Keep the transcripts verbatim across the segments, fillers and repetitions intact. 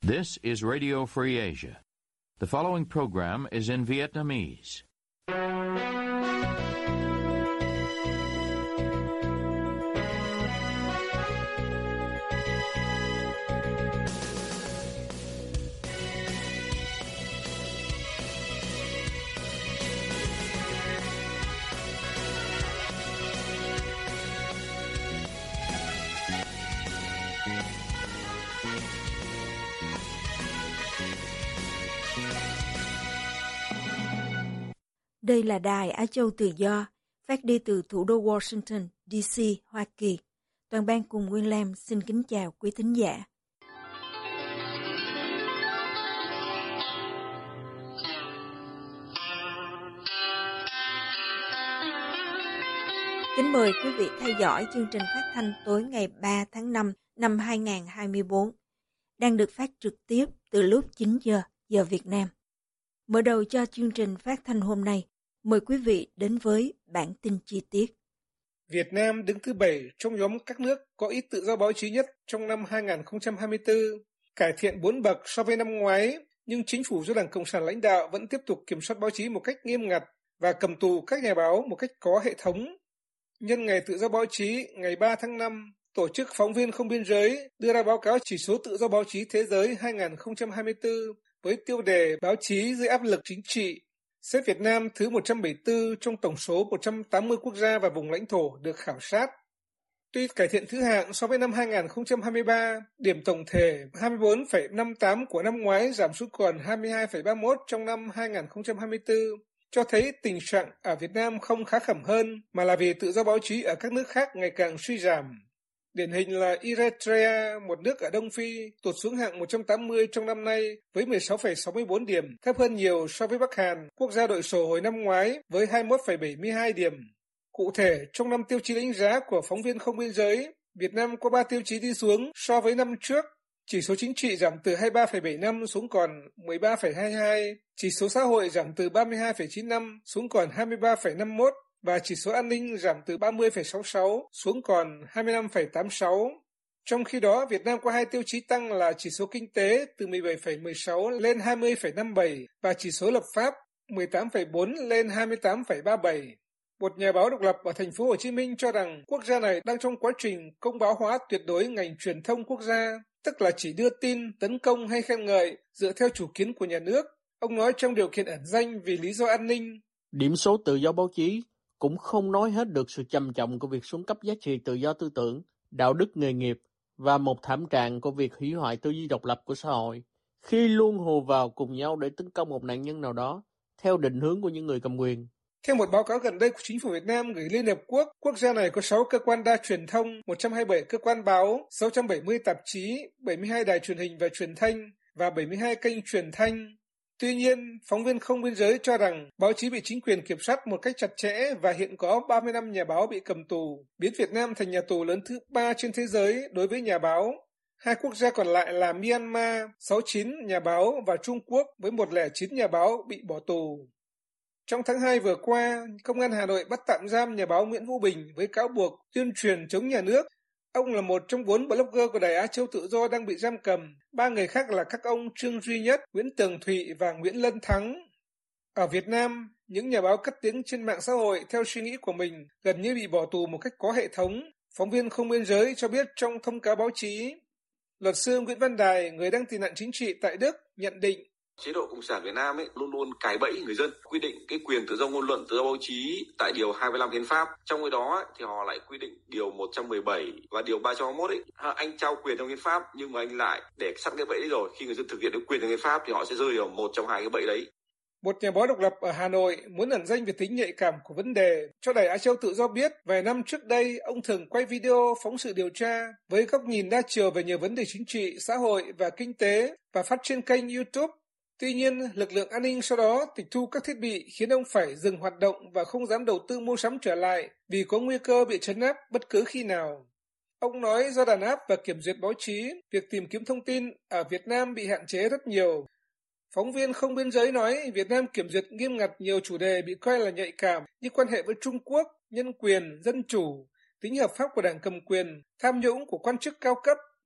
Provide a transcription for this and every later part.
This is Radio Free Asia. The following program is in Vietnamese. Đây là Đài Á Châu Tự Do, phát đi từ thủ đô Washington, D C, Hoa Kỳ. Toàn ban cùng Nguyên Lam xin kính chào quý thính giả. Kính mời quý vị theo dõi chương trình phát thanh tối ngày ba tháng năm năm hai nghìn không trăm hai mươi tư, đang được phát trực tiếp từ lúc chín giờ giờ Việt Nam. Mở đầu cho chương trình phát thanh hôm nay, mời quý vị đến với bản tin chi tiết. Việt Nam đứng thứ bảy trong nhóm các nước có ít tự do báo chí nhất trong năm hai nghìn không trăm hai mươi tư, cải thiện bốn bậc so với năm ngoái, nhưng chính phủ do Đảng Cộng sản lãnh đạo vẫn tiếp tục kiểm soát báo chí một cách nghiêm ngặt và cầm tù các nhà báo một cách có hệ thống. Nhân ngày tự do báo chí ngày ba tháng năm, Tổ chức Phóng viên Không Biên Giới đưa ra báo cáo chỉ số tự do báo chí thế giới hai nghìn không trăm hai mươi tư với tiêu đề báo chí dưới áp lực chính trị, xếp Việt Nam thứ một trăm bảy mươi tư trong tổng số một trăm tám mươi quốc gia và vùng lãnh thổ được khảo sát. Tuy cải thiện thứ hạng so với năm hai nghìn không trăm hai mươi ba, điểm tổng thể hai mươi tư phẩy năm mươi tám của năm ngoái giảm xuống còn hai mươi hai phẩy ba mươi mốt trong năm hai nghìn không trăm hai mươi tư, cho thấy tình trạng ở Việt Nam không khá khẩm hơn, mà là vì tự do báo chí ở các nước khác ngày càng suy giảm. Điển hình là Eritrea, một nước ở Đông Phi, tụt xuống hạng một trăm tám mươi trong năm nay với mười sáu phẩy sáu mươi tư điểm, thấp hơn nhiều so với Bắc Hàn, quốc gia đội sổ hồi năm ngoái với hai mươi mốt phẩy bảy mươi hai điểm. Cụ thể, trong năm tiêu chí đánh giá của Phóng viên Không Biên Giới, Việt Nam có ba tiêu chí đi xuống so với năm trước. Chỉ số chính trị giảm từ hai mươi ba phẩy bảy mươi lăm xuống còn mười ba phẩy hai mươi hai, chỉ số xã hội giảm từ ba mươi hai phẩy chín mươi lăm xuống còn hai mươi ba phẩy năm mươi mốt, và chỉ số an ninh giảm từ ba mươi phẩy sáu mươi sáu xuống còn hai mươi lăm phẩy tám mươi sáu. Trong khi đó, Việt Nam có hai tiêu chí tăng là chỉ số kinh tế từ mười bảy phẩy mười sáu lên hai mươi phẩy năm mươi bảy và chỉ số lập pháp mười tám phẩy bốn lên hai mươi tám phẩy ba mươi bảy. Một nhà báo độc lập ở thành phố Hồ Chí Minh cho rằng quốc gia này đang trong quá trình công báo hóa tuyệt đối ngành truyền thông quốc gia, tức là chỉ đưa tin, tấn công hay khen ngợi dựa theo chủ kiến của nhà nước. Ông nói trong điều kiện ẩn danh vì lý do an ninh. Điểm số tự do báo chí cũng không nói hết được sự trầm trọng của việc xuống cấp giá trị tự do tư tưởng, đạo đức nghề nghiệp và một thảm trạng của việc hủy hoại tư duy độc lập của xã hội, khi luôn hùa vào cùng nhau để tấn công một nạn nhân nào đó theo định hướng của những người cầm quyền. Theo một báo cáo gần đây của chính phủ Việt Nam gửi Liên Hợp Quốc, quốc gia này có sáu cơ quan đa truyền thông, một trăm hai mươi bảy cơ quan báo, sáu trăm bảy mươi tạp chí, bảy mươi hai đài truyền hình và truyền thanh và bảy mươi hai kênh truyền thanh. Tuy nhiên, Phóng viên Không Biên Giới cho rằng báo chí bị chính quyền kiểm soát một cách chặt chẽ và hiện có ba mươi lăm nhà báo bị cầm tù, biến Việt Nam thành nhà tù lớn thứ ba trên thế giới đối với nhà báo. Hai quốc gia còn lại là Myanmar, sáu mươi chín nhà báo và Trung Quốc với một trăm lẻ chín nhà báo bị bỏ tù. Trong tháng hai vừa qua, Công an Hà Nội bắt tạm giam nhà báo Nguyễn Vũ Bình với cáo buộc tuyên truyền chống nhà nước. Ông là một trong bốn blogger của Đài Á Châu Tự Do đang bị giam cầm. Ba người khác là các ông Trương Duy Nhất, Nguyễn Tường Thụy và Nguyễn Lân Thắng. Ở Việt Nam, những nhà báo cất tiếng trên mạng xã hội theo suy nghĩ của mình gần như bị bỏ tù một cách có hệ thống. Phóng viên Không Biên Giới cho biết trong thông cáo báo chí. Luật sư Nguyễn Văn Đài, người đang tị nạn chính trị tại Đức, nhận định chế độ Cộng sản Việt Nam ấy luôn luôn cài bẫy người dân, quy định cái quyền tự do ngôn luận, tự do báo chí tại điều hai mươi lăm hiến pháp. Trong cái đó ấy, thì họ lại quy định điều một trăm mười bảy và điều ba trăm hai mươi mốt ấy, anh trao quyền trong hiến pháp nhưng mà anh lại để sẵn cái bẫy đấy rồi, khi người dân thực hiện cái quyền trong hiến pháp thì họ sẽ rơi vào một trong hai cái bẫy đấy. Một nhà báo độc lập ở Hà Nội muốn ẩn danh về tính nhạy cảm của vấn đề, cho Đài Á Châu Tự Do biết vài năm trước đây ông thường quay video phóng sự điều tra với góc nhìn đa chiều về nhiều vấn đề chính trị, xã hội và kinh tế và phát trên kênh YouTube. Tuy nhiên, lực lượng an ninh sau đó tịch thu các thiết bị khiến ông phải dừng hoạt động và không dám đầu tư mua sắm trở lại vì có nguy cơ bị trấn áp bất cứ khi nào. Ông nói do đàn áp và kiểm duyệt báo chí, việc tìm kiếm thông tin ở Việt Nam bị hạn chế rất nhiều. Phóng viên Không Biên Giới nói Việt Nam kiểm duyệt nghiêm ngặt nhiều chủ đề bị coi là nhạy cảm như quan hệ với Trung Quốc, nhân quyền, dân chủ, tính hợp pháp của đảng cầm quyền, tham nhũng của quan chức cao cấp.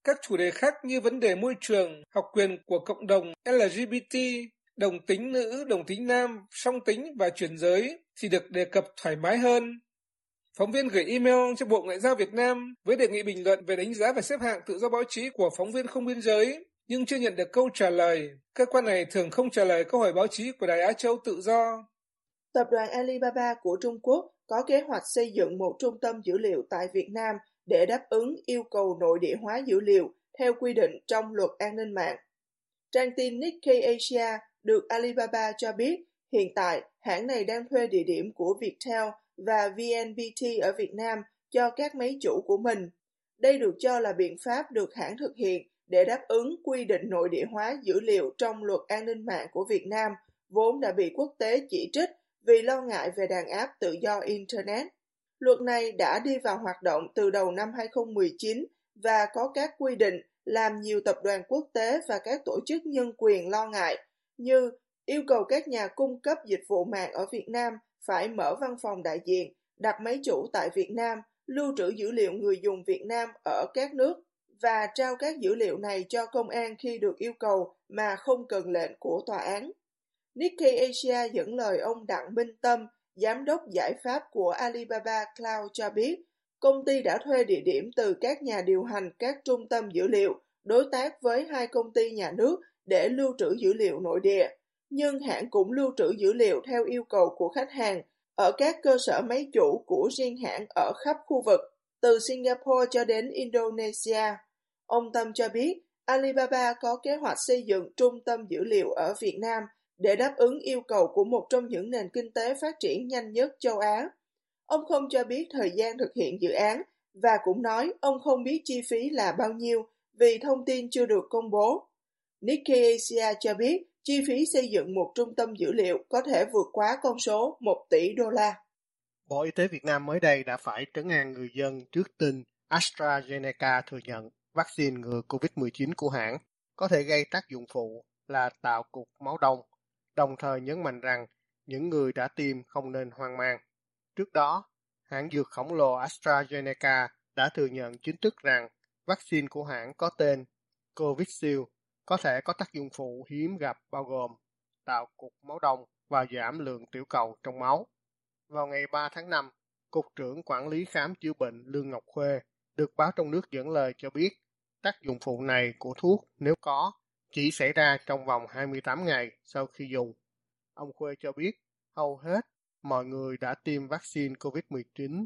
Các chủ đề khác như vấn đề môi trường, học quyền của cộng đồng L G B T, đồng tính nữ, đồng tính nam, song tính và chuyển giới thì được đề cập thoải mái hơn. Phóng viên gửi email cho Bộ Ngoại giao Việt Nam với đề nghị bình luận về đánh giá và xếp hạng tự do báo chí của phóng viên không biên giới, nhưng chưa nhận được câu trả lời. Cơ quan này thường không trả lời câu hỏi báo chí của Đài Á Châu Tự Do. Tập đoàn Alibaba của Trung Quốc có kế hoạch xây dựng một trung tâm dữ liệu tại Việt Nam để đáp ứng yêu cầu nội địa hóa dữ liệu theo quy định trong luật an ninh mạng. Trang tin Nikkei Asia được Alibaba cho biết hiện tại hãng này đang thuê địa điểm của Viettel và vê en pê tê ở Việt Nam cho các máy chủ của mình. Đây được cho là biện pháp được hãng thực hiện để đáp ứng quy định nội địa hóa dữ liệu trong luật an ninh mạng của Việt Nam, vốn đã bị quốc tế chỉ trích vì lo ngại về đàn áp tự do Internet. Luật này đã đi vào hoạt động từ đầu năm hai không một chín và có các quy định làm nhiều tập đoàn quốc tế và các tổ chức nhân quyền lo ngại, như yêu cầu các nhà cung cấp dịch vụ mạng ở Việt Nam phải mở văn phòng đại diện, đặt máy chủ tại Việt Nam, lưu trữ dữ liệu người dùng Việt Nam ở các nước và trao các dữ liệu này cho công an khi được yêu cầu mà không cần lệnh của tòa án. Nikkei Asia dẫn lời ông Đặng Minh Tâm, giám đốc giải pháp của Alibaba Cloud cho biết, công ty đã thuê địa điểm từ các nhà điều hành các trung tâm dữ liệu, đối tác với hai công ty nhà nước để lưu trữ dữ liệu nội địa. Nhưng hãng cũng lưu trữ dữ liệu theo yêu cầu của khách hàng ở các cơ sở máy chủ của riêng hãng ở khắp khu vực, từ Singapore cho đến Indonesia. Ông Tâm cho biết, Alibaba có kế hoạch xây dựng trung tâm dữ liệu ở Việt Nam để đáp ứng yêu cầu của một trong những nền kinh tế phát triển nhanh nhất châu Á. Ông không cho biết thời gian thực hiện dự án và cũng nói ông không biết chi phí là bao nhiêu vì thông tin chưa được công bố. Nikkei Asia cho biết chi phí xây dựng một trung tâm dữ liệu có thể vượt quá con số một tỷ đô la. Bộ Y tế Việt Nam mới đây đã phải trấn an người dân trước tin AstraZeneca thừa nhận vaccine ngừa covid mười chín của hãng có thể gây tác dụng phụ là tạo cục máu đông, đồng thời nhấn mạnh rằng những người đã tiêm không nên hoang mang. Trước đó, hãng dược khổng lồ AstraZeneca đã thừa nhận chính thức rằng vaccine của hãng có tên Covishield có thể có tác dụng phụ hiếm gặp bao gồm tạo cục máu đông và giảm lượng tiểu cầu trong máu. Vào ngày ba tháng năm, Cục trưởng Quản lý Khám chữa bệnh Lương Ngọc Khuê được báo trong nước dẫn lời cho biết tác dụng phụ này của thuốc nếu có chỉ xảy ra trong vòng hai mươi tám ngày sau khi dùng. Ông Khuê cho biết hầu hết mọi người đã tiêm vaccine covid mười chín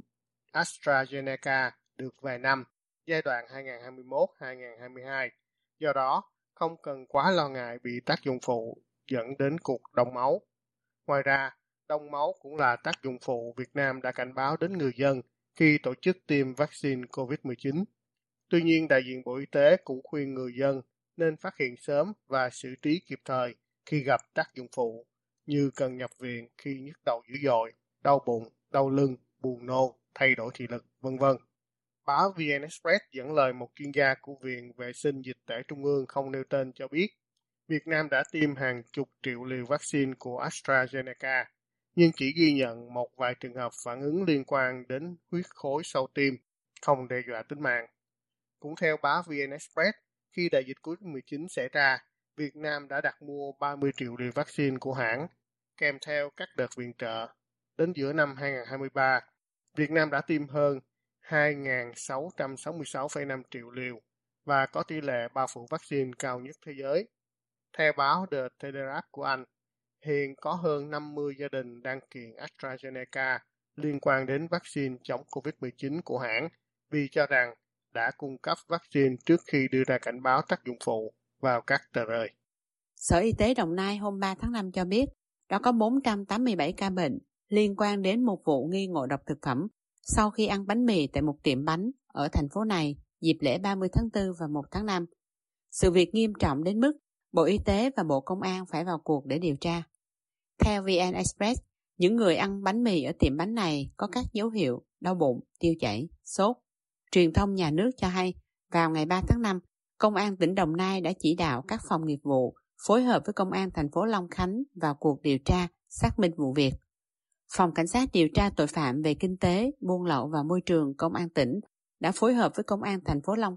AstraZeneca được vài năm, giai đoạn hai nghìn không trăm hai mươi mốt đến hai nghìn không trăm hai mươi hai. Do đó, không cần quá lo ngại bị tác dụng phụ dẫn đến cục đông máu. Ngoài ra, đông máu cũng là tác dụng phụ Việt Nam đã cảnh báo đến người dân khi tổ chức tiêm vaccine covid mười chín. Tuy nhiên, đại diện Bộ Y tế cũng khuyên người dân nên phát hiện sớm và xử trí kịp thời khi gặp tác dụng phụ, như cần nhập viện khi nhức đầu dữ dội, đau bụng, đau lưng, buồn nôn, thay đổi thị lực, vân vân. Báo vê en Express dẫn lời một chuyên gia của Viện Vệ sinh Dịch tễ Trung ương không nêu tên cho biết, Việt Nam đã tiêm hàng chục triệu liều vaccine của AstraZeneca, nhưng chỉ ghi nhận một vài trường hợp phản ứng liên quan đến huyết khối sau tiêm, không đe dọa tính mạng. Cũng theo báo vê en Express, khi đại dịch covid mười chín xảy ra, Việt Nam đã đặt mua ba mươi triệu liều vaccine của hãng, kèm theo các đợt viện trợ. Đến giữa năm hai nghìn không trăm hai mươi ba, Việt Nam đã tiêm hơn hai nghìn sáu trăm sáu mươi sáu phẩy năm triệu liều và có tỷ lệ bao phủ vaccine cao nhất thế giới. Theo báo The Telegraph của Anh, hiện có hơn năm mươi gia đình đang kiện AstraZeneca liên quan đến vaccine chống covid mười chín của hãng vì cho rằng đã cung cấp vaccine trước khi đưa ra cảnh báo tác dụng phụ vào các tờ rơi. Sở Y tế Đồng Nai hôm ba tháng năm cho biết đã có bốn trăm tám mươi bảy ca bệnh liên quan đến một vụ nghi ngộ độc thực phẩm sau khi ăn bánh mì tại một tiệm bánh ở thành phố này dịp lễ ba mươi tháng tư và một tháng năm. Sự việc nghiêm trọng đến mức Bộ Y tế và Bộ Công an phải vào cuộc để điều tra. Theo vê en Express, những người ăn bánh mì ở tiệm bánh này có các dấu hiệu đau bụng, tiêu chảy, sốt. Truyền thông nhà nước cho hay, vào ngày ba tháng năm, Công an tỉnh Đồng Nai đã chỉ đạo các phòng nghiệp vụ phối hợp với Công an thành phố Long Khánh vào cuộc điều tra, xác minh vụ việc. Phòng Cảnh sát điều tra tội phạm về kinh tế, buôn lậu và môi trường Công an tỉnh đã phối hợp với Công an thành phố Long Khánh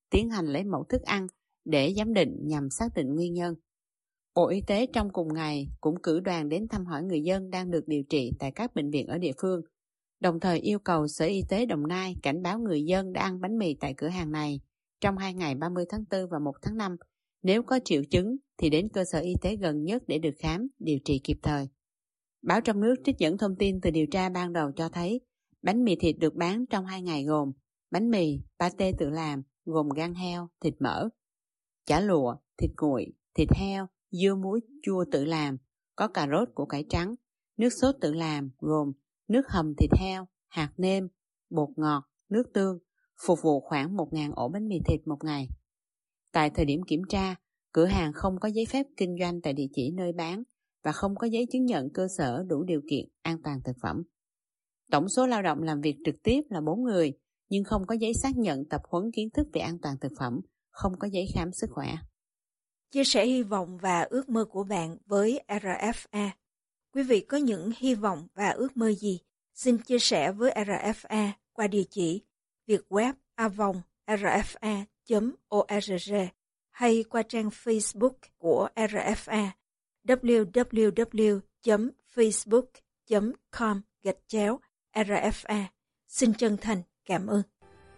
tiến hành lấy mẫu thức ăn để giám định nhằm xác định nguyên nhân. Bộ Y tế trong cùng ngày cũng cử đoàn đến thăm hỏi người dân đang được điều trị tại các bệnh viện ở địa phương, đồng thời yêu cầu Sở Y tế Đồng Nai cảnh báo người dân đã ăn bánh mì tại cửa hàng này trong hai ngày ba mươi tháng tư và một tháng năm. Nếu có triệu chứng thì đến cơ sở y tế gần nhất để được khám, điều trị kịp thời. Báo trong nước trích dẫn thông tin từ điều tra ban đầu cho thấy bánh mì thịt được bán trong hai ngày gồm bánh mì, pate tự làm gồm gan heo, thịt mỡ, chả lụa, thịt nguội, thịt heo, dưa muối chua tự làm, có cà rốt, củ cải trắng, nước sốt tự làm gồm nước hầm thịt heo, hạt nêm, bột ngọt, nước tương, phục vụ khoảng một nghìn ổ bánh mì thịt một ngày. Tại thời điểm kiểm tra, cửa hàng không có giấy phép kinh doanh tại địa chỉ nơi bán và không có giấy chứng nhận cơ sở đủ điều kiện an toàn thực phẩm. Tổng số lao động làm việc trực tiếp là bốn người, nhưng không có giấy xác nhận tập huấn kiến thức về an toàn thực phẩm, không có giấy khám sức khỏe. Chia sẻ hy vọng và ước mơ của bạn với rờ ép a. Quý vị có những hy vọng và ước mơ gì? Xin chia sẻ với rờ ép a qua địa chỉ việt web a vòng r f a chấm org hay qua trang Facebook của rờ ép a w w w chấm facebook chấm com gạch chéo rờ ép a. Xin chân thành cảm ơn.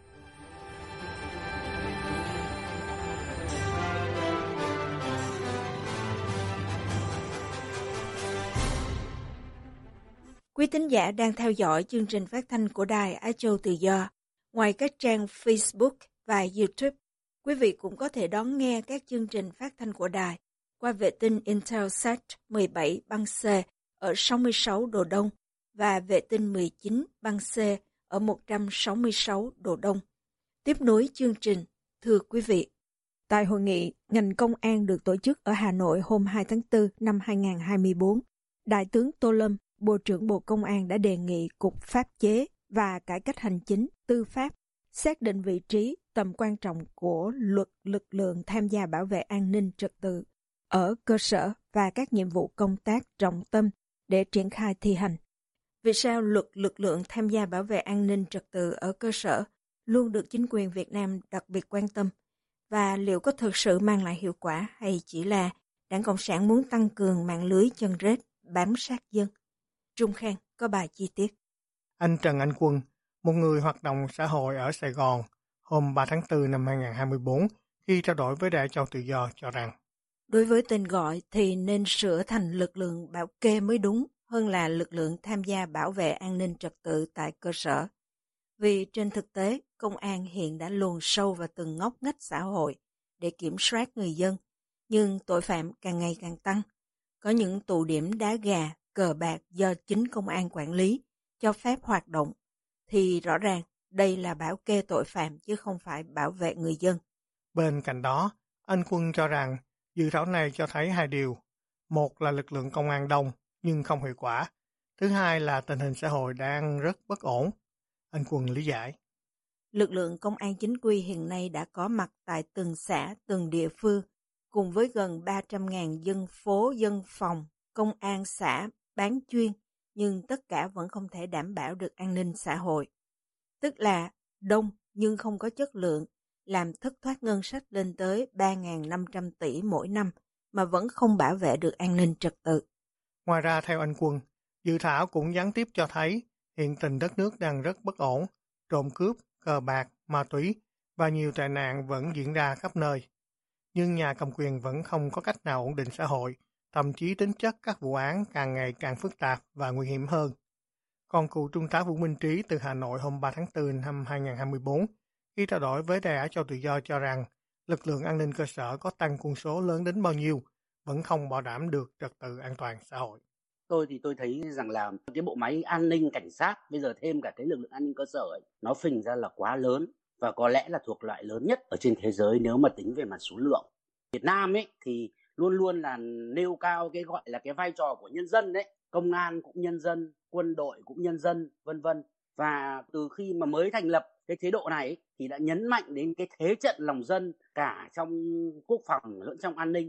Quý thính giả đang theo dõi chương trình phát thanh của Đài Á Châu Tự Do. Ngoài các trang Facebook và YouTube, quý vị cũng có thể đón nghe các chương trình phát thanh của Đài qua vệ tinh Intelsat mười bảy băng C ở sáu mươi sáu độ Đông và vệ tinh mười chín băng C ở một trăm sáu mươi sáu độ Đông. Tiếp nối chương trình, thưa quý vị, tại hội nghị ngành công an được tổ chức ở Hà Nội hôm hai tháng tư năm hai nghìn không trăm hai mươi tư, Đại tướng Tô Lâm, Bộ trưởng Bộ Công an đã đề nghị Cục Pháp chế và Cải cách Hành chính, Tư pháp xác định vị trí, tầm quan trọng của luật lực lượng tham gia bảo vệ an ninh trật tự ở cơ sở và các nhiệm vụ công tác trọng tâm để triển khai thi hành. Vì sao luật lực lượng tham gia bảo vệ an ninh trật tự ở cơ sở luôn được chính quyền Việt Nam đặc biệt quan tâm? Và liệu có thực sự mang lại hiệu quả hay chỉ là Đảng Cộng sản muốn tăng cường mạng lưới chân rết bám sát dân? Trung Khang có bài chi tiết. Anh Trần Anh Quân, một người hoạt động xã hội ở Sài Gòn, hôm ba tháng tư năm hai nghìn không trăm hai mươi tư, khi trao đổi với Đài Á Châu Tự Do cho rằng đối với tên gọi thì nên sửa thành lực lượng bảo kê mới đúng hơn là lực lượng tham gia bảo vệ an ninh trật tự tại cơ sở. Vì trên thực tế, công an hiện đã luồn sâu vào từng ngóc ngách xã hội để kiểm soát người dân, nhưng tội phạm càng ngày càng tăng. Có những tụ điểm đá gà, cờ bạc do chính công an quản lý, cho phép hoạt động, thì rõ ràng đây là bảo kê tội phạm chứ không phải bảo vệ người dân. Bên cạnh đó, anh Quân cho rằng dự thảo này cho thấy hai điều. Một là lực lượng công an đông nhưng không hiệu quả. Thứ hai là tình hình xã hội đang rất bất ổn. Anh Quân lý giải. Lực lượng công an chính quy hiện nay đã có mặt tại từng xã, từng địa phương, cùng với gần ba trăm nghìn dân phố, dân phòng, công an xã bán chuyên, nhưng tất cả vẫn không thể đảm bảo được an ninh xã hội. Tức là đông nhưng không có chất lượng, làm thất thoát ngân sách lên tới ba nghìn năm trăm tỷ mỗi năm mà vẫn không bảo vệ được an ninh trật tự. Ngoài ra, theo anh Quân, dự thảo cũng gián tiếp cho thấy hiện tình đất nước đang rất bất ổn, trộm cướp, cờ bạc, ma túy và nhiều tệ nạn vẫn diễn ra khắp nơi. Nhưng nhà cầm quyền vẫn không có cách nào ổn định xã hội, thậm chí tính chất các vụ án càng ngày càng phức tạp và nguy hiểm hơn. Còn cựu Trung tá Vũ Minh Trí từ Hà Nội hôm ba tháng tư năm hai nghìn không trăm hai mươi tư, khi trao đổi với Đài Á Châu Tự Do cho rằng lực lượng an ninh cơ sở có tăng quân số lớn đến bao nhiêu, vẫn không bảo đảm được trật tự an toàn xã hội. Tôi thì tôi thấy rằng là cái bộ máy an ninh cảnh sát, bây giờ thêm cả cái lực lượng an ninh cơ sở ấy, nó phình ra là quá lớn và có lẽ là thuộc loại lớn nhất ở trên thế giới nếu mà tính về mặt số lượng. Việt Nam ấy thì luôn luôn là nêu cao cái gọi là cái vai trò của nhân dân đấy, công an cũng nhân dân, quân đội cũng nhân dân, vân vân. Và từ khi mà mới thành lập cái chế độ này ấy, thì đã nhấn mạnh đến cái thế trận lòng dân cả trong quốc phòng lẫn trong an ninh.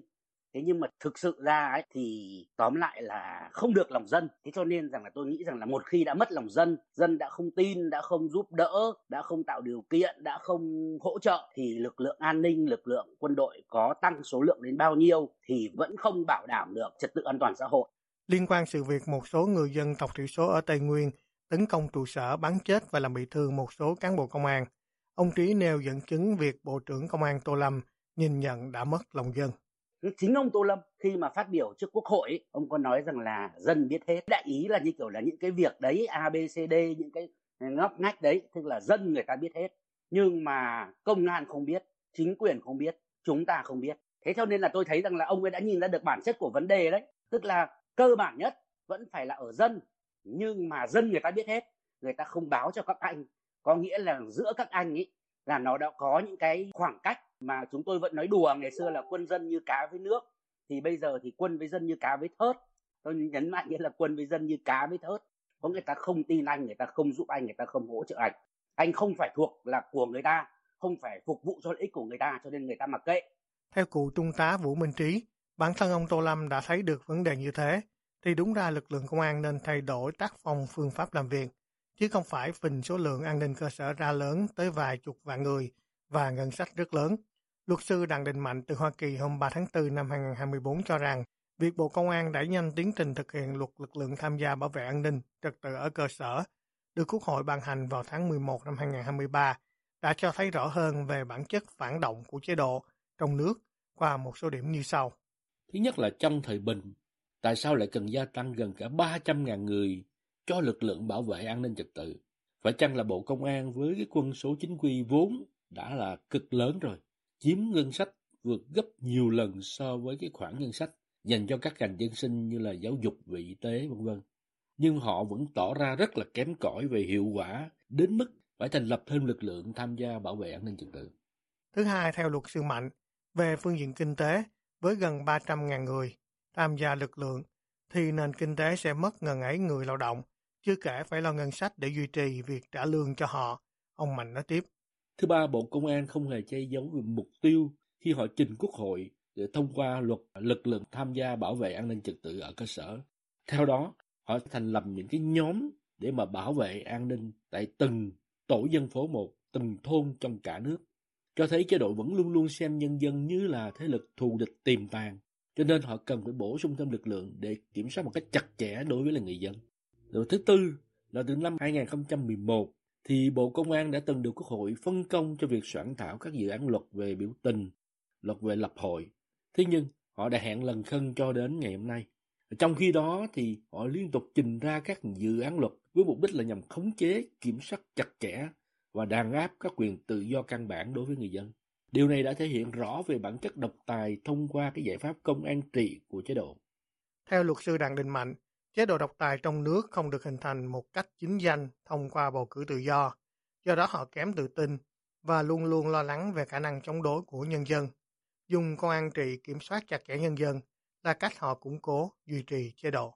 Thế nhưng mà thực sự ra ấy, thì tóm lại là không được lòng dân. Thế cho nên rằng là tôi nghĩ rằng là một khi đã mất lòng dân, dân đã không tin, đã không giúp đỡ, đã không tạo điều kiện, đã không hỗ trợ, thì lực lượng an ninh, lực lượng quân đội có tăng số lượng đến bao nhiêu thì vẫn không bảo đảm được trật tự an toàn xã hội. Liên quan sự việc một số người dân tộc thiểu số ở Tây Nguyên tấn công trụ sở, bắn chết và làm bị thương một số cán bộ công an, ông Trí nêu dẫn chứng việc Bộ trưởng Công an Tô Lâm nhìn nhận đã mất lòng dân. Chính ông Tô Lâm khi mà phát biểu trước Quốc hội ấy, ông có nói rằng là dân biết hết. Đại ý là như kiểu là những cái việc đấy A B C D, những cái ngóc ngách đấy, tức là dân người ta biết hết. Nhưng mà công an không biết, chính quyền không biết, chúng ta không biết. Thế cho nên là tôi thấy rằng là ông ấy đã nhìn ra được bản chất của vấn đề đấy. Tức là cơ bản nhất vẫn phải là ở dân, nhưng mà dân người ta biết hết, người ta không báo cho các anh. Có nghĩa là giữa các anh ấy là nó đã có những cái khoảng cách mà chúng tôi vẫn nói đùa ngày xưa là quân dân như cá với nước, thì bây giờ thì quân với dân như cá với thớt. Tôi nhấn mạnh nghĩa là quân với dân như cá với thớt. Có người ta không tin anh, người ta không giúp anh, người ta không hỗ trợ anh. Anh không phải thuộc là của người ta, không phải phục vụ cho lợi ích của người ta, cho nên người ta mặc kệ. Theo cựu trung tá Vũ Minh Trí, bản thân ông Tô Lâm đã thấy được vấn đề như thế, thì đúng ra lực lượng công an nên thay đổi tác phong phương pháp làm việc, chứ không phải phình số lượng an ninh cơ sở ra lớn tới vài chục vạn người và ngân sách rất lớn. Luật sư Đặng Đình Mạnh từ Hoa Kỳ hôm ba tháng tư năm hai nghìn không trăm hai mươi tư cho rằng việc Bộ Công an đẩy nhanh tiến trình thực hiện luật lực lượng tham gia bảo vệ an ninh trật tự ở cơ sở được Quốc hội ban hành vào tháng mười một năm hai nghìn không trăm hai mươi ba đã cho thấy rõ hơn về bản chất phản động của chế độ trong nước qua một số điểm như sau. Thứ nhất là trong thời bình, tại sao lại cần gia tăng gần cả ba trăm nghìn người cho lực lượng bảo vệ an ninh trật tự? Phải chăng là Bộ Công an với cái quân số chính quy vốn đã là cực lớn rồi, chiếm ngân sách vượt gấp nhiều lần so với cái khoản ngân sách dành cho các ngành dân sinh như là giáo dục, y tế, vân vân. Nhưng họ vẫn tỏ ra rất là kém cỏi về hiệu quả, đến mức phải thành lập thêm lực lượng tham gia bảo vệ an ninh trật tự. Thứ hai, theo luật sư Mạnh, về phương diện kinh tế, với gần ba trăm nghìn người tham gia lực lượng, thì nền kinh tế sẽ mất ngần ấy người lao động, chưa kể phải lo ngân sách để duy trì việc trả lương cho họ, ông Mạnh nói tiếp. Thứ ba, Bộ Công an không hề che giấu về mục tiêu khi họ trình Quốc hội để thông qua luật lực lượng tham gia bảo vệ an ninh trật tự ở cơ sở. Theo đó, họ thành lập những cái nhóm để mà bảo vệ an ninh tại từng tổ dân phố một, từng thôn trong cả nước, cho thấy chế độ vẫn luôn luôn xem nhân dân như là thế lực thù địch tiềm tàng, cho nên họ cần phải bổ sung thêm lực lượng để kiểm soát một cách chặt chẽ đối với là người dân. Rồi thứ tư là từ năm hai nghìn không trăm mười một thì Bộ Công an đã từng được Quốc hội phân công cho việc soạn thảo các dự án luật về biểu tình, luật về lập hội. Thế nhưng họ đã hẹn lần khân cho đến ngày hôm nay. Trong khi đó thì họ liên tục trình ra các dự án luật với mục đích là nhằm khống chế, kiểm soát chặt chẽ và đàn áp các quyền tự do căn bản đối với người dân. Điều này đã thể hiện rõ về bản chất độc tài thông qua cái giải pháp công an trị của chế độ. Theo luật sư Đặng Đình Mạnh, chế độ độc tài trong nước không được hình thành một cách chính danh thông qua bầu cử tự do, do đó họ kém tự tin và luôn luôn lo lắng về khả năng chống đối của nhân dân. Dùng công an trị kiểm soát chặt chẽ nhân dân là cách họ củng cố, duy trì chế độ.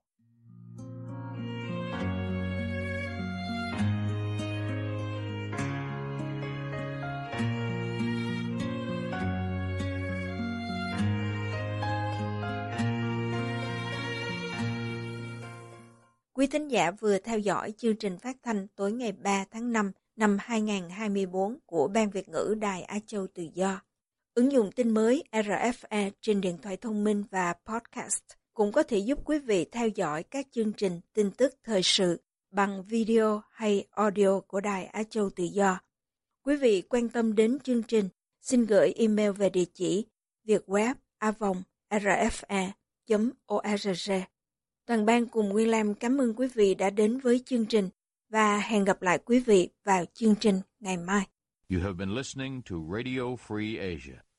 Quý thính giả vừa theo dõi chương trình phát thanh tối ngày ba tháng năm năm hai nghìn không trăm hai mươi tư của Ban Việt ngữ Đài Á Châu Tự Do. Ứng dụng tin mới R F A trên điện thoại thông minh và podcast cũng có thể giúp quý vị theo dõi các chương trình tin tức thời sự bằng video hay audio của Đài Á Châu Tự Do. Quý vị quan tâm đến chương trình, xin gửi email về địa chỉ vietweb a vòng r f a chấm org. Toàn ban cùng Nguyên Lam cảm ơn quý vị đã đến với chương trình và hẹn gặp lại quý vị vào chương trình ngày mai. You have been listening to Radio Free Asia.